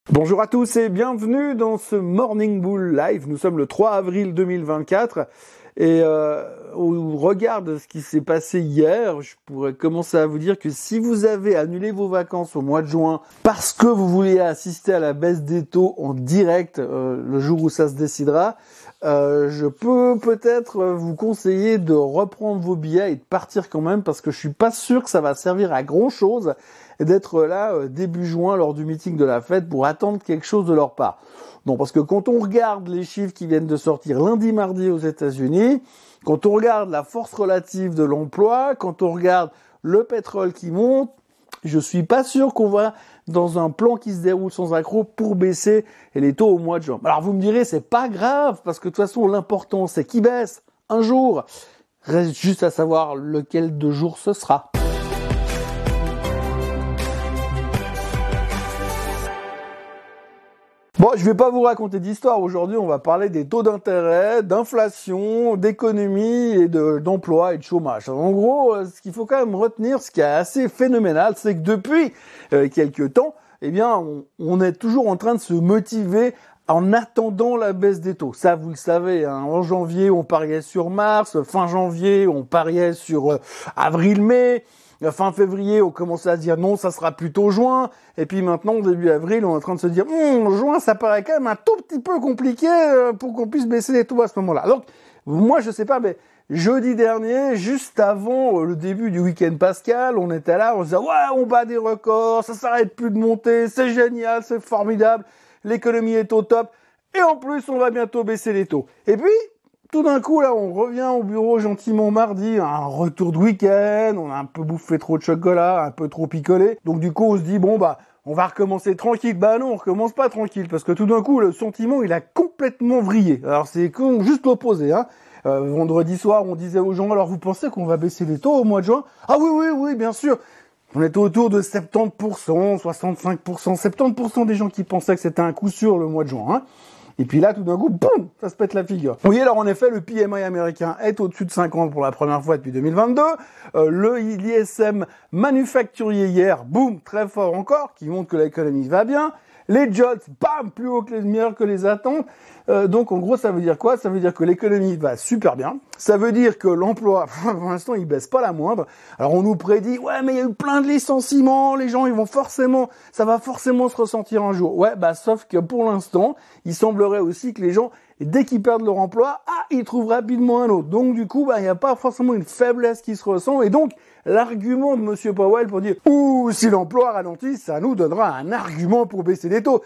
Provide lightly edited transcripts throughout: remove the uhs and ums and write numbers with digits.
Bonjour à tous et bienvenue dans ce Morning Bull Live. Nous sommes le 3 avril 2024 et au regard de ce qui s'est passé hier, je pourrais commencer à vous dire que si vous avez annulé vos vacances au mois de juin parce que vous vouliez assister à la baisse des taux en direct le jour où ça se décidera, je peux peut-être vous conseiller de reprendre vos billets et de partir quand même parce que je suis pas sûr que ça va servir à grand chose d'être là début juin lors du meeting de la Fed pour attendre quelque chose de leur part. Non, parce que quand on regarde les chiffres qui viennent de sortir lundi, mardi aux États-Unis, quand on regarde la force relative de l'emploi, quand on regarde le pétrole qui monte, je suis pas sûr qu'on va dans un plan qui se déroule sans accroc pour baisser les taux au mois de juin. Alors vous me direz, c'est pas grave, parce que de toute façon, l'important c'est qu'ils baissent un jour. Reste juste à savoir lequel de jour ce sera. Bon, je vais pas vous raconter d'histoire. Aujourd'hui, on va parler des taux d'intérêt, d'inflation, d'économie et d'emploi et de chômage. En gros, ce qu'il faut quand même retenir, ce qui est assez phénoménal, c'est que depuis quelques temps, eh bien, on est toujours en train de se motiver en attendant la baisse des taux. Ça, vous le savez, hein. En janvier, on pariait sur mars. Fin janvier, on pariait sur avril-mai. Fin février, on commençait à se dire non, ça sera plutôt juin. Et puis maintenant, début avril, on est en train de se dire juin, ça paraît quand même un tout petit peu compliqué pour qu'on puisse baisser les taux à ce moment-là. Donc, moi, je sais pas, mais jeudi dernier, juste avant le début du week-end pascal, on était là, on se disait ouais, on bat des records, ça s'arrête plus de monter, c'est génial, c'est formidable, l'économie est au top. Et en plus, on va bientôt baisser les taux. Et puis, tout d'un coup, là, on revient au bureau gentiment mardi, un retour de week-end, on a un peu bouffé trop de chocolat, un peu trop picolé. Donc du coup, on se dit, bon, on va recommencer tranquille. Bah non, on recommence pas tranquille, parce que tout d'un coup, le sentiment, il a complètement vrillé. Alors c'est juste l'opposé, hein. Vendredi soir, on disait aux gens, alors vous pensez qu'on va baisser les taux au mois de juin? Ah oui, bien sûr. On était autour de 70%, 65%, 70% des gens qui pensaient que c'était un coup sûr le mois de juin, hein. Et puis là, tout d'un coup, boum, ça se pète la figure. Oui, alors en effet, le PMI américain est au-dessus de 50 pour la première fois depuis 2022. L'ISM manufacturier hier, boum, très fort encore, qui montre que l'économie va bien. Les jobs, bam, plus haut que les meilleurs que les attentes. Donc en gros, ça veut dire quoi? Ça veut dire que l'économie va super bien. Ça veut dire que l'emploi, pour l'instant, il baisse pas la moindre. Alors on nous prédit, ouais, mais il y a eu plein de licenciements, les gens, ça va forcément se ressentir un jour. Ouais, sauf que pour l'instant, il semblerait aussi que les gens, dès qu'ils perdent leur emploi, ils trouvent rapidement un autre. Donc du coup, il n'y a pas forcément une faiblesse qui se ressent. Et donc, l'argument de Monsieur Powell pour dire si l'emploi ralentit, ça nous donnera un argument pour baisser les taux.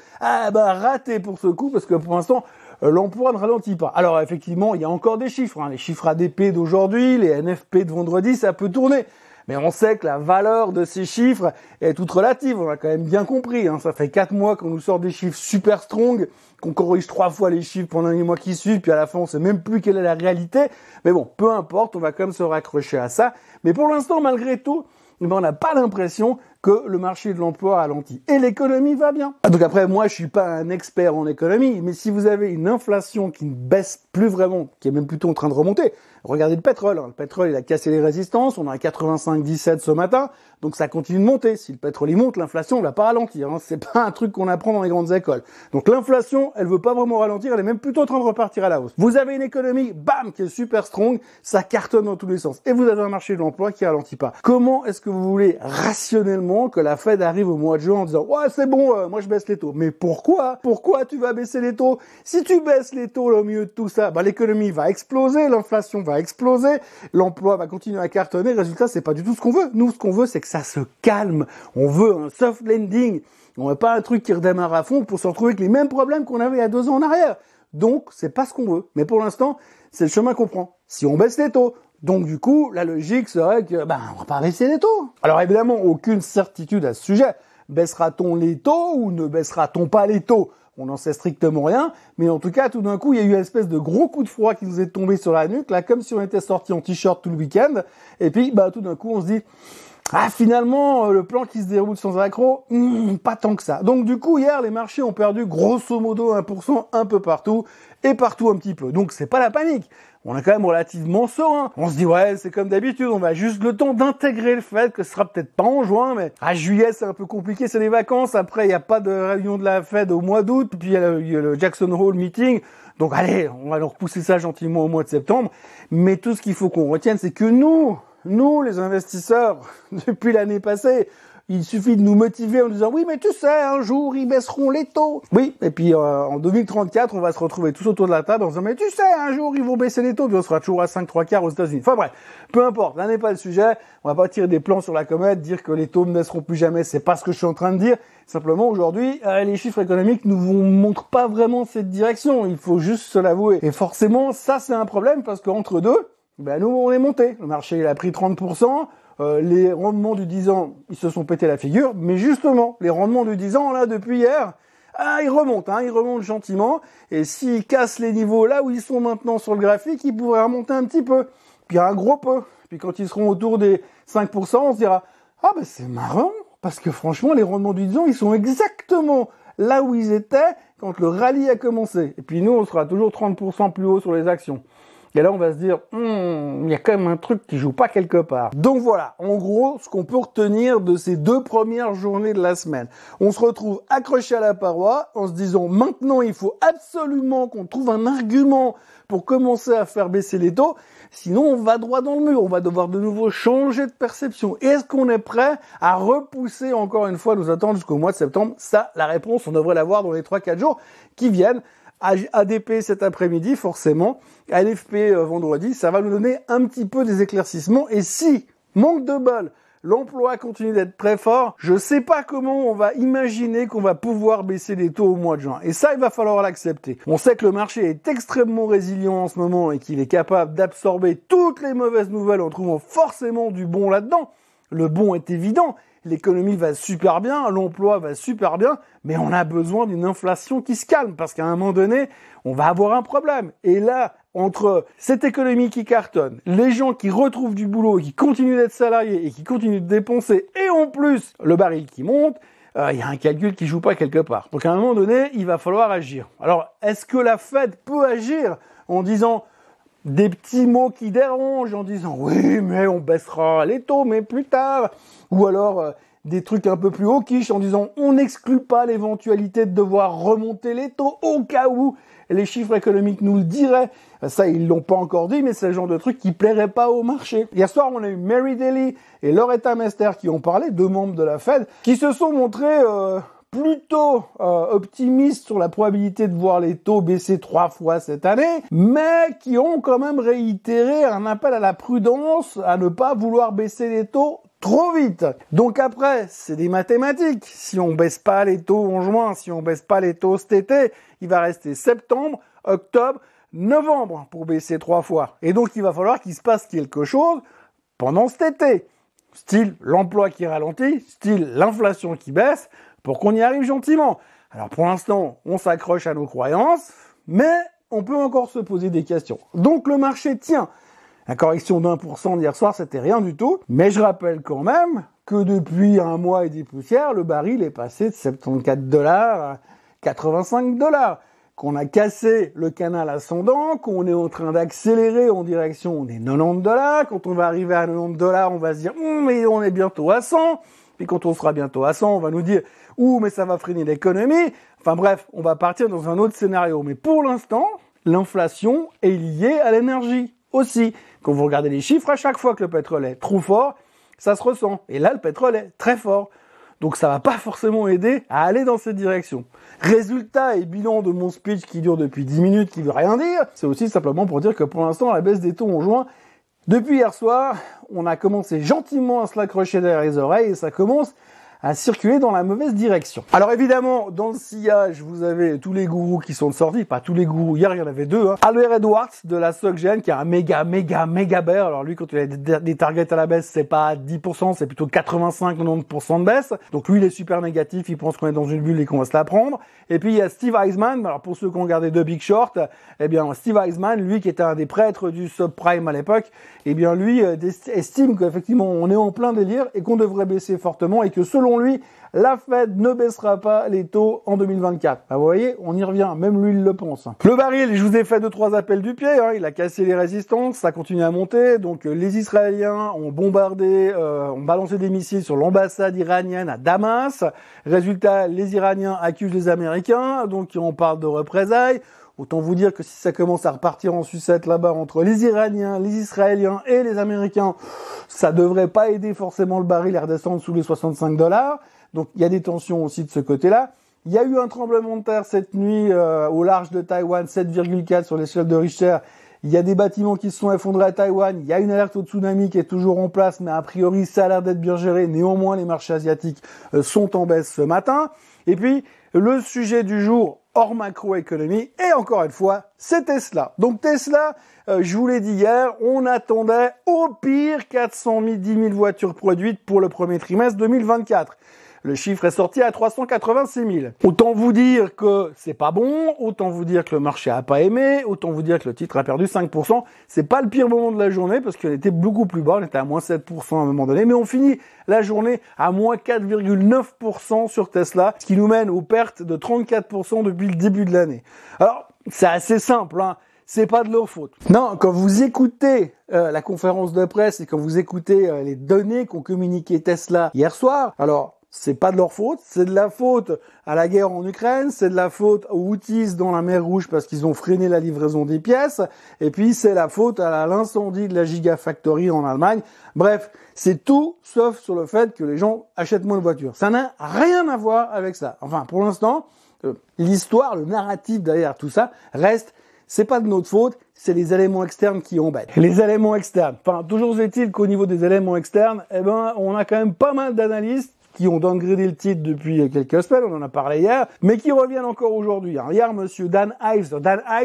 Raté pour ce coup, parce que pour l'instant, l'emploi ne ralentit pas. Alors effectivement, il y a encore des chiffres, hein. Les chiffres ADP d'aujourd'hui, les NFP de vendredi, ça peut tourner. Mais on sait que la valeur de ces chiffres est toute relative, on a quand même bien compris, hein. Ça fait 4 mois qu'on nous sort des chiffres super strong, qu'on corrige 3 fois les chiffres pendant les mois qui suivent, puis à la fin on sait même plus quelle est la réalité. Mais bon, peu importe, on va quand même se raccrocher à ça. Mais pour l'instant, malgré tout, on n'a pas l'impression que le marché de l'emploi ralentit. Et l'économie va bien. Donc après, moi, je suis pas un expert en économie, mais si vous avez une inflation qui ne baisse plus vraiment, qui est même plutôt en train de remonter, regardez le pétrole. Le pétrole, il a cassé les résistances, on a 85,17 ce matin, donc ça continue de monter. Si le pétrole il monte, l'inflation ne va pas ralentir, hein. C'est pas un truc qu'on apprend dans les grandes écoles. Donc l'inflation, elle veut pas vraiment ralentir, elle est même plutôt en train de repartir à la hausse. Vous avez une économie, bam, qui est super strong, ça cartonne dans tous les sens. Et vous avez un marché de l'emploi qui ralentit pas. Comment est-ce que vous voulez rationnellement que la Fed arrive au mois de juin en disant ouais, c'est bon, moi je baisse les taux? Mais pourquoi tu vas baisser les taux? Si tu baisses les taux là, au milieu de tout ça, l'économie va exploser, l'inflation va exploser, l'emploi va continuer à cartonner. Résultat, c'est pas du tout ce qu'on veut. Nous, ce qu'on veut, c'est que ça se calme. On veut un soft landing. On veut pas un truc qui redémarre à fond pour se retrouver avec les mêmes problèmes qu'on avait il y a 2 ans en arrière. Donc, c'est pas ce qu'on veut. Mais pour l'instant, c'est le chemin qu'on prend. Si on baisse les taux, donc du coup, la logique serait que on va pas baisser les taux. Alors évidemment, aucune certitude à ce sujet. Baissera-t-on les taux ou ne baissera-t-on pas les taux? On n'en sait strictement rien, mais en tout cas, tout d'un coup, il y a eu une espèce de gros coup de froid qui nous est tombé sur la nuque, là, comme si on était sorti en t-shirt tout le week-end. Et puis, tout d'un coup, on se dit, finalement, le plan qui se déroule sans accroc, pas tant que ça. Donc du coup, hier, les marchés ont perdu grosso modo 1% un peu partout, et partout un petit peu. Donc c'est pas la panique. on est quand même relativement serein. On se dit, ouais, c'est comme d'habitude, on va juste le temps d'intégrer le fait que ce sera peut-être pas en juin, mais à juillet, c'est un peu compliqué, c'est les vacances. Après, il n'y a pas de réunion de la Fed au mois d'août, puis il y a le Jackson Hole meeting. Donc allez, on va leur repousser ça gentiment au mois de septembre. Mais tout ce qu'il faut qu'on retienne, c'est que nous, les investisseurs, depuis l'année passée, il suffit de nous motiver en disant oui mais tu sais un jour ils baisseront les taux. Oui et puis en 2034 on va se retrouver tous autour de la table en disant mais tu sais un jour ils vont baisser les taux puis on sera toujours à 5,75 aux États-Unis. Enfin bref, peu importe, là n'est pas le sujet. On va pas tirer des plans sur la comète, dire que les taux ne baisseront plus jamais, c'est pas ce que je suis en train de dire. Simplement aujourd'hui les chiffres économiques nous montrent pas vraiment cette direction. Il faut juste se l'avouer. Et forcément ça c'est un problème parce qu'entre deux, ben nous on est monté. Le marché il a pris 30%. Les rendements du 10 ans, ils se sont pété la figure, mais justement, les rendements du 10 ans, là, depuis hier, ils remontent gentiment, et s'ils cassent les niveaux là où ils sont maintenant sur le graphique, ils pourraient remonter un petit peu, puis un gros peu, puis quand ils seront autour des 5%, on se dira, ah ben c'est marrant, parce que franchement, les rendements du 10 ans, ils sont exactement là où ils étaient quand le rallye a commencé, et puis nous, on sera toujours 30% plus haut sur les actions. Et là, on va se dire, il y a quand même un truc qui joue pas quelque part. Donc voilà, en gros, ce qu'on peut retenir de ces 2 premières journées de la semaine. On se retrouve accroché à la paroi en se disant, maintenant, il faut absolument qu'on trouve un argument pour commencer à faire baisser les taux. Sinon, on va droit dans le mur. On va devoir de nouveau changer de perception. Est-ce qu'on est prêt à repousser encore une fois, nous attendre jusqu'au mois de septembre? Ça, la réponse, on devrait l'avoir dans les 3-4 jours qui viennent. ADP cet après-midi, forcément, LFP vendredi, ça va nous donner un petit peu des éclaircissements. Et si, manque de bol, l'emploi continue d'être très fort, je sais pas comment on va imaginer qu'on va pouvoir baisser les taux au mois de juin. Et ça, il va falloir l'accepter. On sait que le marché est extrêmement résilient en ce moment et qu'il est capable d'absorber toutes les mauvaises nouvelles en trouvant forcément du bon là-dedans. Le bon est évident. L'économie va super bien, l'emploi va super bien, mais on a besoin d'une inflation qui se calme, parce qu'à un moment donné, on va avoir un problème. Et là, entre cette économie qui cartonne, les gens qui retrouvent du boulot, qui continuent d'être salariés et qui continuent de dépenser, et en plus, le baril qui monte, il y a un calcul qui joue pas quelque part. Donc à un moment donné, il va falloir agir. Alors, est-ce que la Fed peut agir en disant des petits mots qui dérangent, en disant oui, mais on baissera les taux, mais plus tard, ou alors des trucs un peu plus hawkish en disant on n'exclut pas l'éventualité de devoir remonter les taux au cas où les chiffres économiques nous le diraient. Ça, ils l'ont pas encore dit, mais c'est le genre de truc qui plairait pas au marché. Hier soir, on a eu Mary Daly et Loretta Mester qui ont parlé, 2 membres de la Fed, qui se sont montrés plutôt optimistes sur la probabilité de voir les taux baisser 3 fois cette année, mais qui ont quand même réitéré un appel à la prudence, à ne pas vouloir baisser les taux trop vite. Donc après, c'est des mathématiques. Si on baisse pas les taux en juin, si on baisse pas les taux cet été, il va rester septembre, octobre, novembre pour baisser 3 fois. Et donc il va falloir qu'il se passe quelque chose pendant cet été. Style l'emploi qui ralentit, style l'inflation qui baisse, pour qu'on y arrive gentiment. Alors pour l'instant, on s'accroche à nos croyances, mais on peut encore se poser des questions. Donc le marché tient. La correction d'1% d'hier soir, c'était rien du tout. Mais je rappelle quand même que depuis un mois et des poussières, le baril est passé de 74 $ à 85 $. Qu'on a cassé le canal ascendant, qu'on est en train d'accélérer en direction des 90 $. Quand on va arriver à 90 $, on va se dire mais on est bientôt à 100. Puis quand on sera bientôt à 100, on va nous dire mais ça va freiner l'économie. Enfin bref, on va partir dans un autre scénario. Mais pour l'instant, l'inflation est liée à l'énergie aussi. Quand vous regardez les chiffres, à chaque fois que le pétrole est trop fort, ça se ressent. Et là, le pétrole est très fort. Donc ça va pas forcément aider à aller dans cette direction. Résultat et bilan de mon speech qui dure depuis 10 minutes, qui veut rien dire, c'est aussi simplement pour dire que pour l'instant, la baisse des taux en juin, depuis hier soir, on a commencé gentiment à se l'accrocher derrière les oreilles et ça commence à circuler dans la mauvaise direction. Alors évidemment, dans le sillage, vous avez tous les gourous qui sont sortis, pas tous les gourous, hier il y en avait 2, Albert Edwards de la SocGen qui a un méga bear. Alors lui, quand il a des targets à la baisse, c'est pas 10%, c'est plutôt 85-90% de baisse. Donc lui, il est super négatif, il pense qu'on est dans une bulle et qu'on va se la prendre. Et puis il y a Steve Eisman, alors pour ceux qui ont regardé The Big Short, eh bien Steve Eisman, lui qui était un des prêtres du subprime à l'époque, eh bien lui estime qu'effectivement on est en plein délire et qu'on devrait baisser fortement et que selon selon lui, la Fed ne baissera pas les taux en 2024. Vous voyez, on y revient, même lui il le pense. Le baril, je vous ai fait 2-3 appels du pied, il a cassé les résistances, ça continue à monter, donc les Israéliens ont bombardé, ont balancé des missiles sur l'ambassade iranienne à Damas. Résultat, les Iraniens accusent les Américains, donc on parle de représailles. Autant vous dire que si ça commence à repartir en sucette là-bas entre les Iraniens, les Israéliens et les Américains, ça devrait pas aider forcément le baril à redescendre sous les $65. Donc il y a des tensions aussi de ce côté-là. Il y a eu un tremblement de terre cette nuit au large de Taïwan, 7,4 sur l'échelle de Richter. Il y a des bâtiments qui se sont effondrés à Taïwan. Il y a une alerte au tsunami qui est toujours en place, mais a priori ça a l'air d'être bien géré. Néanmoins, les marchés asiatiques sont en baisse ce matin. Et puis, le sujet du jour hors macroéconomie, et encore une fois, c'est Tesla. Donc Tesla, je vous l'ai dit hier, on attendait au pire 410 000 voitures produites pour le premier trimestre 2024. Le chiffre est sorti à 386 000. Autant vous dire que c'est pas bon, autant vous dire que le marché a pas aimé, autant vous dire que le titre a perdu 5%. C'est pas le pire moment de la journée parce qu'il était beaucoup plus bas, on était à moins 7% à un moment donné, mais on finit la journée à moins 4,9% sur Tesla, ce qui nous mène aux pertes de 34% depuis le début de l'année. Alors, c'est assez simple, c'est pas de leur faute. Non, quand vous écoutez la conférence de presse et quand vous écoutez les données qu'ont communiqué Tesla hier soir, alors c'est pas de leur faute, c'est de la faute à la guerre en Ukraine, c'est de la faute aux Houthis dans la mer Rouge parce qu'ils ont freiné la livraison des pièces, et puis c'est la faute à l'incendie de la Gigafactory en Allemagne. Bref, c'est tout sauf sur le fait que les gens achètent moins de voitures. Ça n'a rien à voir avec ça. Enfin, pour l'instant, l'histoire, le narratif derrière tout ça reste, c'est pas de notre faute, c'est les éléments externes qui embêtent. Les éléments externes. Enfin, toujours est-il qu'au niveau des éléments externes, on a quand même pas mal d'analystes qui ont downgradé le titre depuis quelques semaines, on en a parlé hier, mais qui reviennent encore aujourd'hui. Hier, monsieur Dan Ives,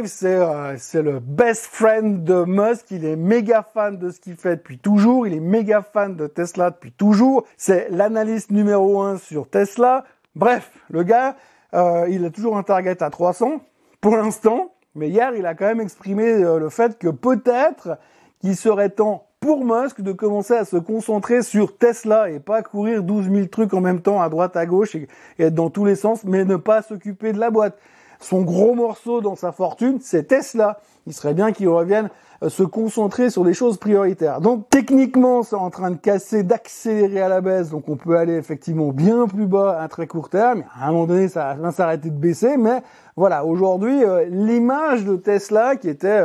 c'est le best friend de Musk, il est méga fan de ce qu'il fait depuis toujours, il est méga fan de Tesla depuis toujours, c'est l'analyste numéro 1 sur Tesla. Bref, le gars, il a toujours un target à 300 pour l'instant, mais hier, il a quand même exprimé le fait que peut-être qu'il serait temps pour Musk de commencer à se concentrer sur Tesla et pas courir 12 000 trucs en même temps à droite, à gauche et être dans tous les sens, mais ne pas s'occuper de la boîte. Son gros morceau dans sa fortune, c'est Tesla. Il serait bien qu'il revienne se concentrer sur les choses prioritaires. Donc techniquement, c'est en train de casser, d'accélérer à la baisse, donc on peut aller effectivement bien plus bas à très court terme. À un moment donné, ça va s'arrêter de baisser, mais voilà, aujourd'hui, l'image de Tesla qui était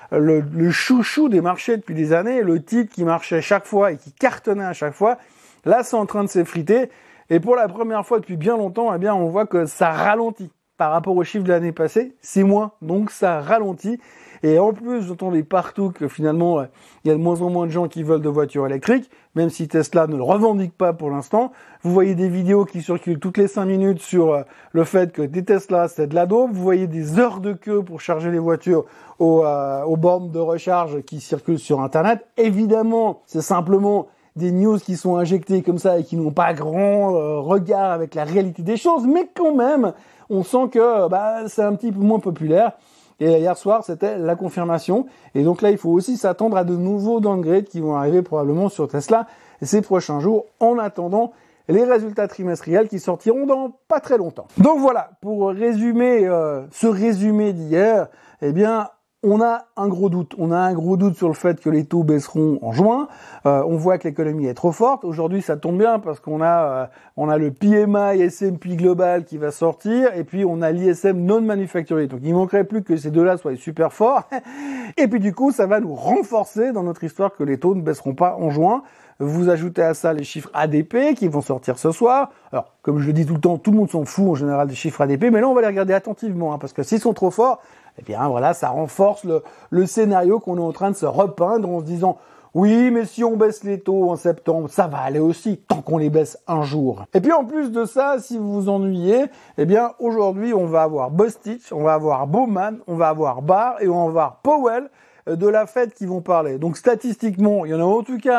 le chouchou des marchés depuis des années, le titre qui marchait chaque fois et qui cartonnait à chaque fois, là c'est en train de s'effriter, et pour la première fois depuis bien longtemps, on voit que ça ralentit par rapport au chiffre de l'année passée, c'est moins, donc ça ralentit, et en plus j'entendais partout que finalement il y a de moins en moins de gens qui veulent de voitures électriques, même si Tesla ne le revendique pas pour l'instant. Vous voyez des vidéos qui circulent toutes les 5 minutes sur le fait que des Tesla c'est de la dope, vous voyez des heures de queue pour charger les voitures aux bornes de recharge qui circulent sur Internet. Évidemment, c'est simplement des news qui sont injectées comme ça et qui n'ont pas grand regard avec la réalité des choses, mais quand même, on sent que c'est un petit peu moins populaire. Et hier soir, c'était la confirmation. Et donc là, il faut aussi s'attendre à de nouveaux downgrades qui vont arriver probablement sur Tesla ces prochains jours, en attendant les résultats trimestriels qui sortiront dans pas très longtemps. Donc voilà, pour résumer ce résumé d'hier, on a un gros doute. On a un gros doute sur le fait que les taux baisseront en juin. On voit que l'économie est trop forte. Aujourd'hui, ça tombe bien parce qu'on a le PMI S&P Global qui va sortir et puis on a l'ISM non-manufacturier. Donc, il manquerait plus que ces deux-là soient super forts. Et puis, du coup, ça va nous renforcer dans notre histoire que les taux ne baisseront pas en juin. Vous ajoutez à ça les chiffres ADP qui vont sortir ce soir. Alors, comme je le dis tout le temps, tout le monde s'en fout en général des chiffres ADP, mais là, on va les regarder attentivement, parce que s'ils sont trop forts, ça renforce le scénario qu'on est en train de se repeindre en se disant oui, mais si on baisse les taux en septembre, ça va aller aussi, tant qu'on les baisse un jour. Et puis en plus de ça, si vous vous ennuyez, aujourd'hui, on va avoir Bostich, on va avoir Bowman, on va avoir Barr et on va avoir Powell de la Fed qui vont parler. Donc statistiquement, il y en a en tout cas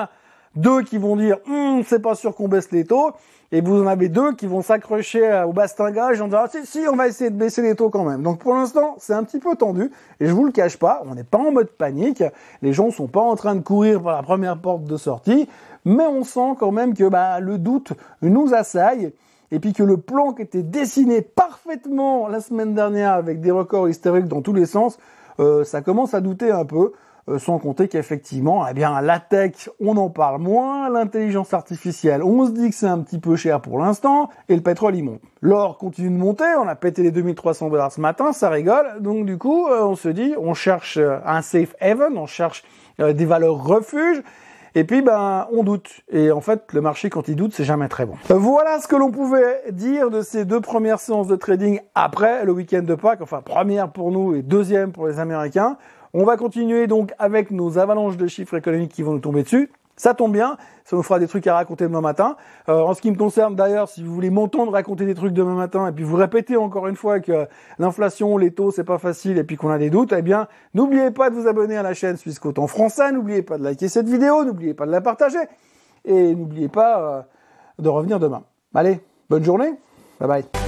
2 qui vont dire c'est pas sûr qu'on baisse les taux, et vous en avez 2 qui vont s'accrocher au bastingage en disant si on va essayer de baisser les taux quand même. Donc pour l'instant c'est un petit peu tendu, et je vous le cache pas, on n'est pas en mode panique, les gens sont pas en train de courir par la première porte de sortie, mais on sent quand même que le doute nous assaille, et puis que le plan qui était dessiné parfaitement la semaine dernière avec des records historiques dans tous les sens, ça commence à douter un peu. Sans compter qu'effectivement, la tech, on en parle moins, l'intelligence artificielle, on se dit que c'est un petit peu cher pour l'instant, et le pétrole, il monte. L'or continue de monter, on a pété les 2300 $ ce matin, ça rigole, donc du coup, on se dit, on cherche un safe haven, on cherche des valeurs refuges, et puis on doute. Et en fait, le marché, quand il doute, c'est jamais très bon. Voilà ce que l'on pouvait dire de ces 2 premières séances de trading après le week-end de Pâques, enfin première pour nous et deuxième pour les Américains. On va continuer donc avec nos avalanches de chiffres économiques qui vont nous tomber dessus. Ça tombe bien, ça nous fera des trucs à raconter demain matin. En ce qui me concerne d'ailleurs, si vous voulez m'entendre raconter des trucs demain matin et puis vous répétez encore une fois que l'inflation, les taux, c'est pas facile et puis qu'on a des doutes, n'oubliez pas de vous abonner à la chaîne Suisse Côte en français, n'oubliez pas de liker cette vidéo, n'oubliez pas de la partager et n'oubliez pas de revenir demain. Allez, bonne journée, bye bye.